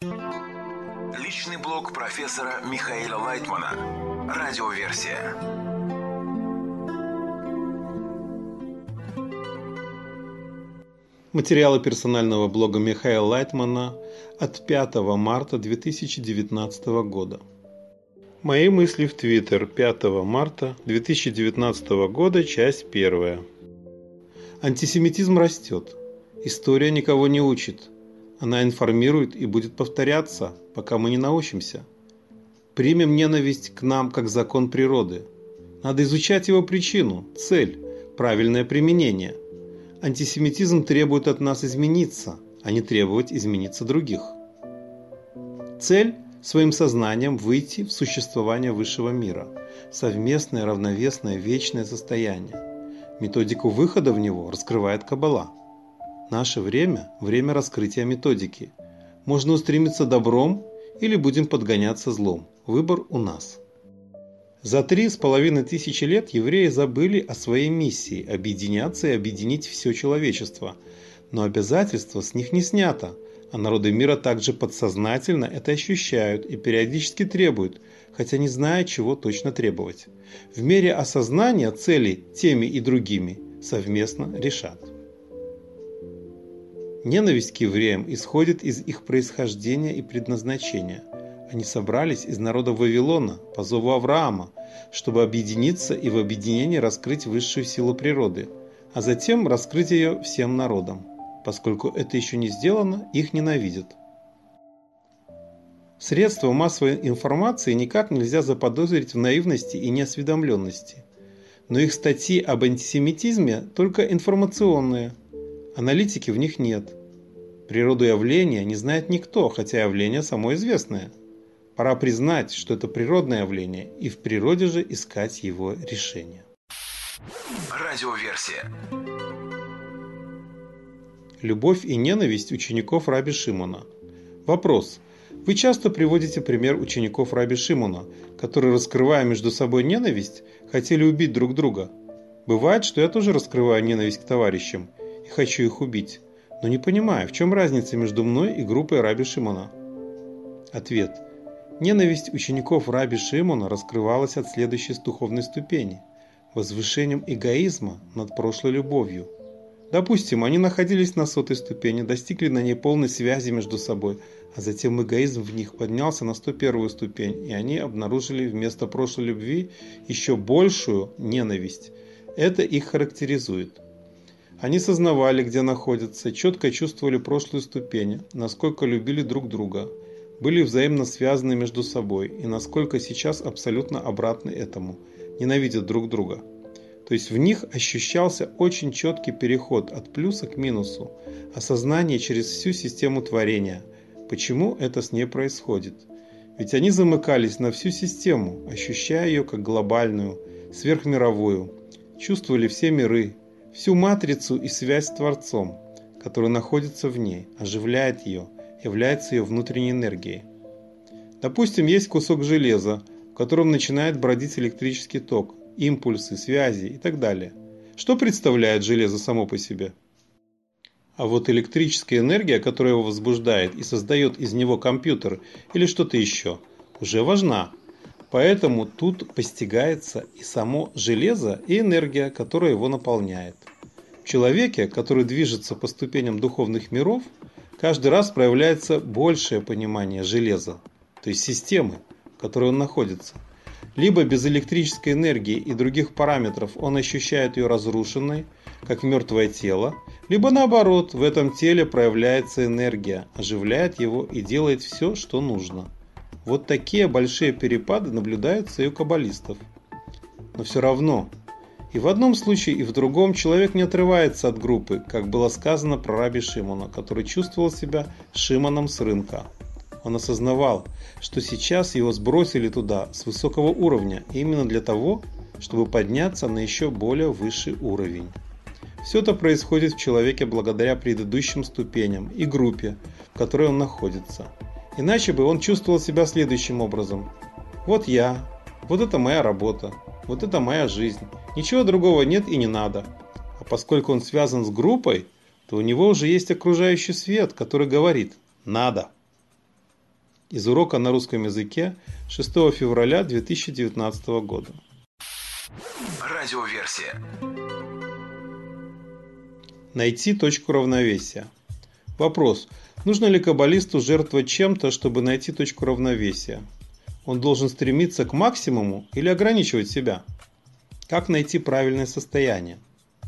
Личный блог профессора Михаила Лайтмана. Радиоверсия. Материалы персонального блога Михаила Лайтмана от 5 марта 2019 года. Мои мысли в Твиттер 5 марта 2019 года, часть 1. Антисемитизм растет. История никого не учит. Она информирует и будет повторяться, пока мы не научимся. Примем ненависть к нам как закон природы. Надо изучать его причину, цель, правильное применение. Антисемитизм требует от нас измениться, а не требовать измениться других. Цель – своим сознанием выйти в существование высшего мира, совместное, равновесное, вечное состояние. Методику выхода в него раскрывает Каббала. Наше время – время раскрытия методики. Можно устремиться добром или будем подгоняться злом. Выбор у нас. За 3500 лет евреи забыли о своей миссии – объединяться и объединить все человечество. Но обязательство с них не снято, а народы мира также подсознательно это ощущают и периодически требуют, хотя не зная, чего точно требовать. В мере осознания целей теми и другими совместно решат. Ненависть к евреям исходит из их происхождения и предназначения. Они собрались из народа Вавилона по зову Авраама, чтобы объединиться и в объединении раскрыть высшую силу природы, а затем раскрыть ее всем народам. Поскольку это еще не сделано, их ненавидят. Средства массовой информации никак нельзя заподозрить в наивности и неосведомленности. Но их статьи об антисемитизме только информационные. Аналитики в них нет. Природу явления не знает никто, хотя явление само известное. Пора признать, что это природное явление, и в природе же искать его решение. Радиоверсия. Любовь и ненависть учеников Раби Шимона. Вопрос. Вы часто приводите пример учеников Раби Шимона, которые, раскрывая между собой ненависть, хотели убить друг друга. Бывает, что я тоже раскрываю ненависть к товарищам и хочу их убить, но не понимаю, в чем разница между мной и группой Раби Шимона. Ответ. Ненависть учеников Раби Шимона раскрывалась от следующей духовной ступени – возвышением эгоизма над прошлой любовью. Допустим, они находились на 100-й ступени, достигли на ней полной связи между собой, а затем эгоизм в них поднялся на 101-ю ступень, и они обнаружили вместо прошлой любви еще большую ненависть. Это их характеризует. Они сознавали, где находятся, четко чувствовали прошлую ступень, насколько любили друг друга, были взаимно связаны между собой и насколько сейчас абсолютно обратны этому, ненавидят друг друга. То есть в них ощущался очень четкий переход от плюса к минусу, осознание через всю систему творения. Почему это с ней происходит? Ведь они замыкались на всю систему, ощущая ее как глобальную, сверхмировую, чувствовали все миры, всю матрицу и связь с Творцом, который находится в ней, оживляет ее, является ее внутренней энергией. Допустим, есть кусок железа, в котором начинает бродить электрический ток, импульсы, связи и так далее. Что представляет железо само по себе? А вот электрическая энергия, которая его возбуждает и создает из него компьютер или что-то еще, уже важна. Поэтому тут постигается и само железо, и энергия, которая его наполняет. В человеке, который движется по ступеням духовных миров, каждый раз проявляется большее понимание железа, то есть системы, в которой он находится. Либо без электрической энергии и других параметров он ощущает ее разрушенной, как мертвое тело, либо наоборот, в этом теле проявляется энергия, оживляет его и делает все, что нужно. Вот такие большие перепады наблюдаются и у каббалистов. Но все равно, и в одном случае, и в другом человек не отрывается от группы, как было сказано про Раби Шимона, который чувствовал себя Шимоном с рынка. Он осознавал, что сейчас его сбросили туда с высокого уровня именно для того, чтобы подняться на еще более высший уровень. Все это происходит в человеке благодаря предыдущим ступеням и группе, в которой он находится. Иначе бы он чувствовал себя следующим образом. Вот я, вот это моя работа, вот это моя жизнь. Ничего другого нет и не надо. А поскольку он связан с группой, то у него уже есть окружающий свет, который говорит «надо». Из урока на русском языке 6 февраля 2019 года. Радиоверсия. Найти точку равновесия. Вопрос. Нужно ли каббалисту жертвовать чем-то, чтобы найти точку равновесия? Он должен стремиться к максимуму или ограничивать себя? Как найти правильное состояние?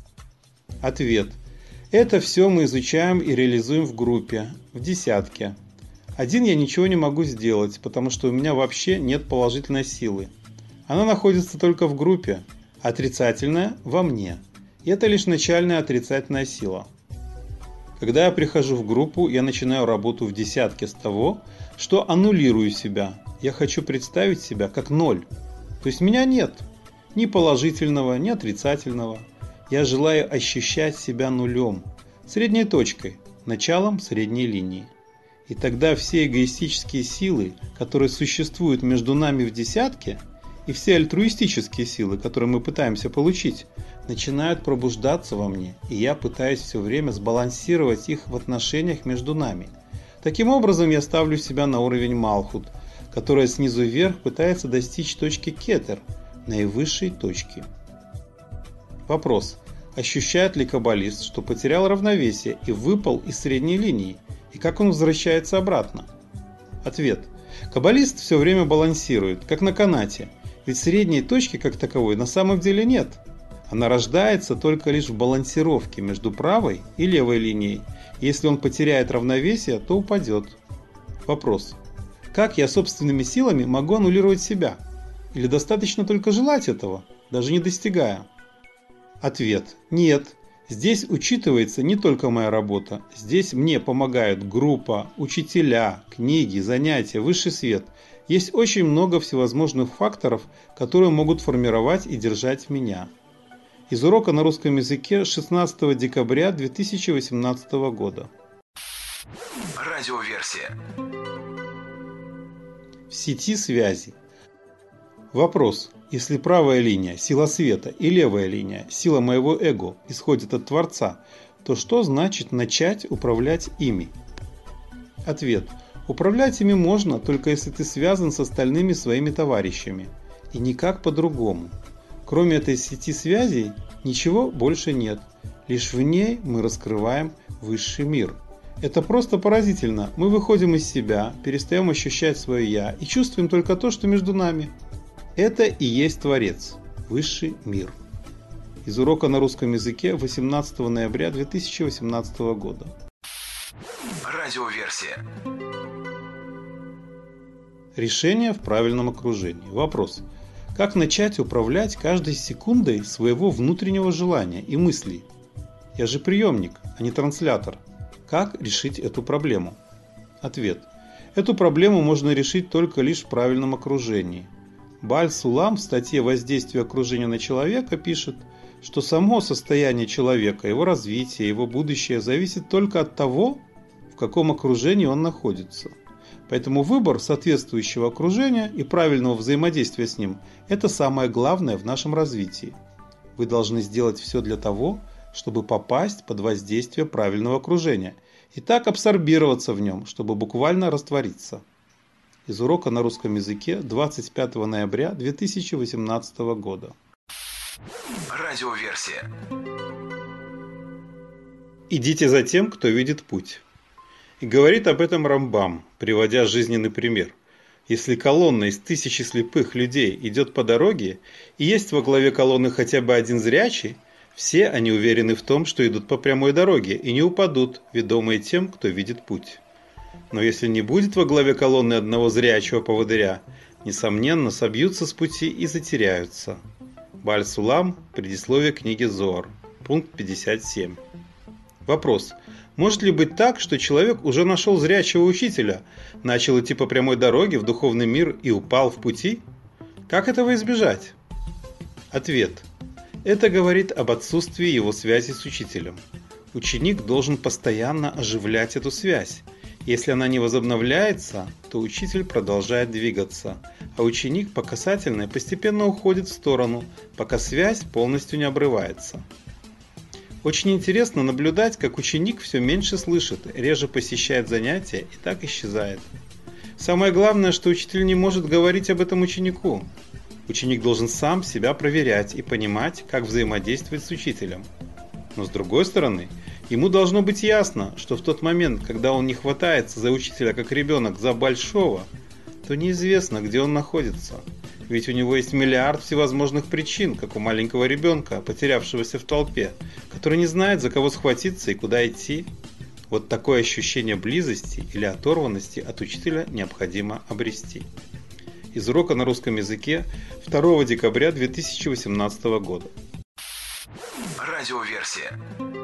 Ответ. Это все мы изучаем и реализуем в группе, в десятке. Один я ничего не могу сделать, потому что у меня вообще нет положительной силы. Она находится только в группе, отрицательная во мне. И это лишь начальная отрицательная сила. Когда я прихожу в группу, я начинаю работу в десятке с того, что аннулирую себя. Я хочу представить себя как ноль. То есть меня нет. Ни положительного, ни отрицательного. Я желаю ощущать себя нулем, средней точкой, началом средней линии. И тогда все эгоистические силы, которые существуют между нами в десятке, и все альтруистические силы, которые мы пытаемся получить, начинают пробуждаться во мне, и я пытаюсь все время сбалансировать их в отношениях между нами. Таким образом, я ставлю себя на уровень Малхут, которая снизу вверх пытается достичь точки Кетер, наивысшей точки. Вопрос. Ощущает ли каббалист, что потерял равновесие и выпал из средней линии, и как он возвращается обратно? Ответ. Каббалист все время балансирует, как на канате, ведь средней точки как таковой на самом деле нет. Она рождается только лишь в балансировке между правой и левой линией. Если он потеряет равновесие, то упадет. Вопрос. Как я собственными силами могу аннулировать себя? Или достаточно только желать этого, даже не достигая? Ответ. Нет. Здесь учитывается не только моя работа. Здесь мне помогают группа, учителя, книги, занятия, высший свет. Есть очень много всевозможных факторов, которые могут формировать и держать меня. Из урока на русском языке 16 декабря 2018 года. Радиоверсия. В сети связи. Вопрос. Если правая линия – сила света и левая линия – сила моего эго исходит от Творца, то что значит начать управлять ими? Ответ. Управлять ими можно, только если ты связан с остальными своими товарищами. И никак по-другому. Кроме этой сети связей, ничего больше нет. Лишь в ней мы раскрываем высший мир. Это просто поразительно. Мы выходим из себя, перестаем ощущать свое «я» и чувствуем только то, что между нами. Это и есть Творец, высший мир. Из урока на русском языке 18 ноября 2018 года. Радиоверсия. Решение в правильном окружении. Вопрос. Как начать управлять каждой секундой своего внутреннего желания и мыслей? Я же приемник, а не транслятор. Как решить эту проблему? Ответ. Эту проблему можно решить только лишь в правильном окружении. Бааль-Сулам в статье «Воздействие окружения на человека» пишет, что само состояние человека, его развитие, его будущее зависит только от того, в каком окружении он находится. Поэтому выбор соответствующего окружения и правильного взаимодействия с ним – это самое главное в нашем развитии. Вы должны сделать все для того, чтобы попасть под воздействие правильного окружения и так абсорбироваться в нем, чтобы буквально раствориться. Из урока на русском языке 25 ноября 2018 года. Радиоверсия. Идите за тем, кто видит путь. И говорит об этом Рамбам, приводя жизненный пример. Если колонна из 1000 слепых людей идет по дороге, и есть во главе колонны хотя бы один зрячий, все они уверены в том, что идут по прямой дороге и не упадут, ведомые тем, кто видит путь. Но если не будет во главе колонны одного зрячего поводыря, несомненно, собьются с пути и затеряются. Бааль-Сулам, предисловие книги Зоар, пункт 57. Вопрос. Может ли быть так, что человек уже нашел зрячего учителя, начал идти по прямой дороге в духовный мир и упал в пути? Как этого избежать? Ответ. Это говорит об отсутствии его связи с учителем. Ученик должен постоянно оживлять эту связь. Если она не возобновляется, то учитель продолжает двигаться, а ученик по касательной постепенно уходит в сторону, пока связь полностью не обрывается. Очень интересно наблюдать, как ученик все меньше слышит, реже посещает занятия и так исчезает. Самое главное, что учитель не может говорить об этом ученику. Ученик должен сам себя проверять и понимать, как взаимодействовать с учителем. Но с другой стороны, ему должно быть ясно, что в тот момент, когда он не хватается за учителя как ребенок за большого, то неизвестно, где он находится. Ведь у него есть миллиард всевозможных причин, как у маленького ребенка, потерявшегося в толпе, который не знает, за кого схватиться и куда идти. Вот такое ощущение близости или оторванности от учителя необходимо обрести. Из урока на русском языке 2 декабря 2018 года. Радиоверсия.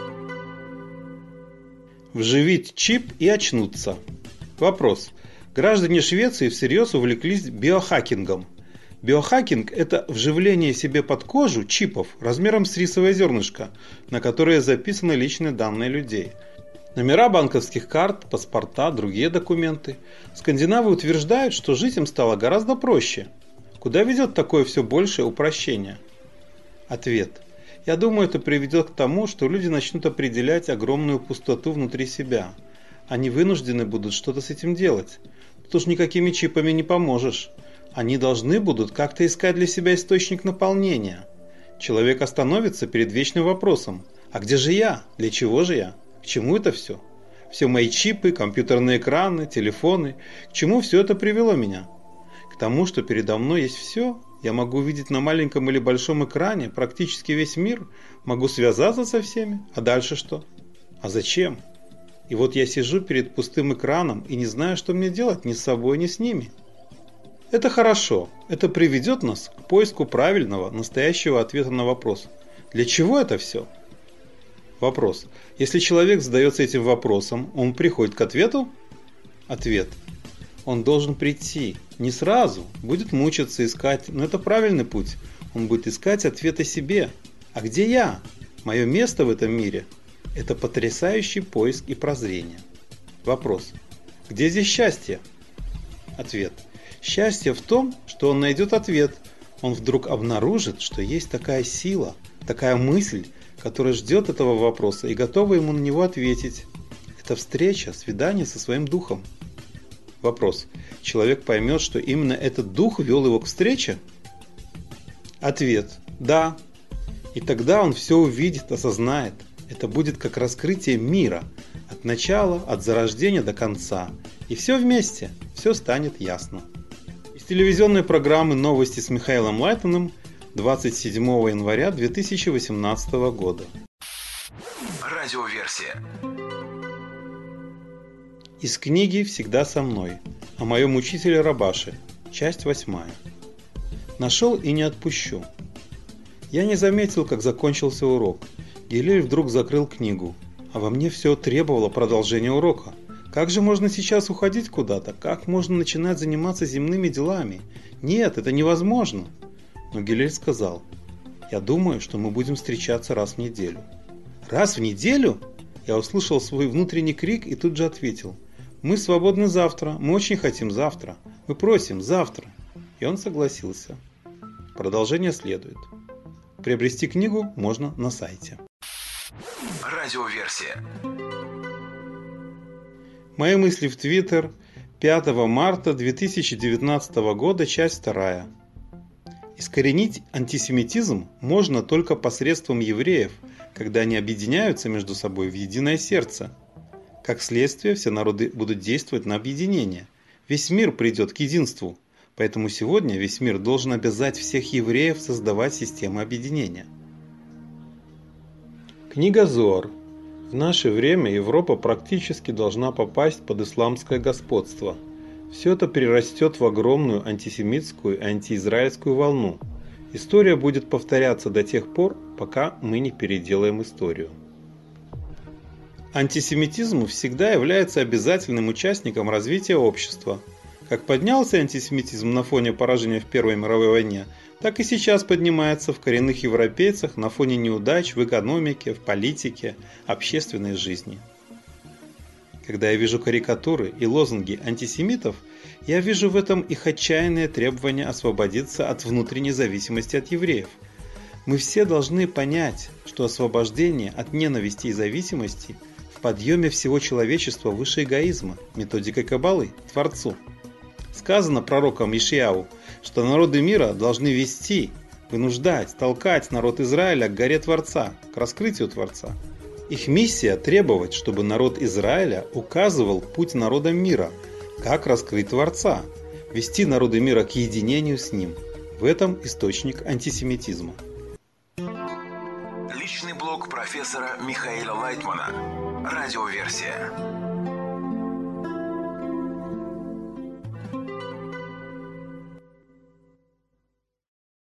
Вживить чип и очнуться. Вопрос. Граждане Швеции всерьез увлеклись биохакингом. Биохакинг – это вживление себе под кожу чипов размером с рисовое зернышко, на которые записаны личные данные людей. Номера банковских карт, паспорта, другие документы. Скандинавы утверждают, что жить им стало гораздо проще. Куда ведет такое все большее упрощение? Ответ. Я думаю, это приведет к тому, что люди начнут определять огромную пустоту внутри себя. Они вынуждены будут что-то с этим делать. Тут уж никакими чипами не поможешь. Они должны будут как-то искать для себя источник наполнения. Человек остановится перед вечным вопросом. А где же я? Для чего же я? К чему это все? Все мои чипы, компьютерные экраны, телефоны. К чему все это привело меня? К тому, что передо мной есть все. Я могу увидеть на маленьком или большом экране практически весь мир. Могу связаться со всеми. А дальше что? А зачем? И вот я сижу перед пустым экраном и не знаю, что мне делать ни с собой, ни с ними. Это хорошо. Это приведет нас к поиску правильного, настоящего ответа на вопрос. Для чего это все? Вопрос. Если человек задается этим вопросом, он приходит к ответу? Ответ. Он должен прийти. Не сразу. Будет мучиться, искать. Но это правильный путь. Он будет искать ответ о себе. А где я? Мое место в этом мире? Это потрясающий поиск и прозрение. Вопрос. Где здесь счастье? Ответ. Счастье в том, что он найдет ответ. Он вдруг обнаружит, что есть такая сила, такая мысль, которая ждет этого вопроса и готова ему на него ответить. Это встреча, свидание со своим духом. Вопрос. Человек поймет, что именно этот дух вел его к встрече? Ответ. Да. И тогда он все увидит, осознает. Это будет как раскрытие мира. От начала, от зарождения до конца. И все вместе. Все станет ясно. Из телевизионной программы «Новости с Михаилом Лайтманом» 27 января 2018 года. Радиоверсия. Из книги «Всегда со мной» о моем учителе Рабаше. Часть 8. Нашел и не отпущу. Я не заметил, как закончился урок. Гилель вдруг закрыл книгу, а во мне все требовало продолжения урока. Как же можно сейчас уходить куда-то? Как можно начинать заниматься земными делами? Нет, это невозможно. Но Гилель сказал: я думаю, что мы будем встречаться раз в неделю. Раз в неделю? Я услышал свой внутренний крик и тут же ответил: мы свободны завтра, мы очень хотим завтра. Мы просим завтра. И он согласился. Продолжение следует. Приобрести книгу можно на сайте. Радиоверсия. Мои мысли в Твиттер. 5 марта 2019 года, часть 2. Искоренить антисемитизм можно только посредством евреев, когда они объединяются между собой в единое сердце. Как следствие, все народы будут действовать на объединение. Весь мир придет к единству. Поэтому сегодня весь мир должен обязать всех евреев создавать систему объединения. Книга Зоар. В наше время Европа практически должна попасть под исламское господство. Все это перерастет в огромную антисемитскую и антиизраильскую волну. История будет повторяться до тех пор, пока мы не переделаем историю. Антисемитизм всегда является обязательным участником развития общества. Как поднялся антисемитизм на фоне поражения в Первой мировой войне, так и сейчас поднимается в коренных европейцах на фоне неудач в экономике, в политике, общественной жизни. Когда я вижу карикатуры и лозунги антисемитов, я вижу в этом их отчаянное требование освободиться от внутренней зависимости от евреев. Мы все должны понять, что освобождение от ненависти и зависимости в подъеме всего человечества выше эгоизма, методикой Каббалы, Творцу. Сказано пророком Ишияу, что народы мира должны вести, вынуждать, толкать народ Израиля к горе Творца, к раскрытию Творца. Их миссия – требовать, чтобы народ Израиля указывал путь народам мира, как раскрыть Творца, вести народы мира к единению с Ним. В этом источник антисемитизма. Личный блог профессора Михаила Лайтмана. Радиоверсия.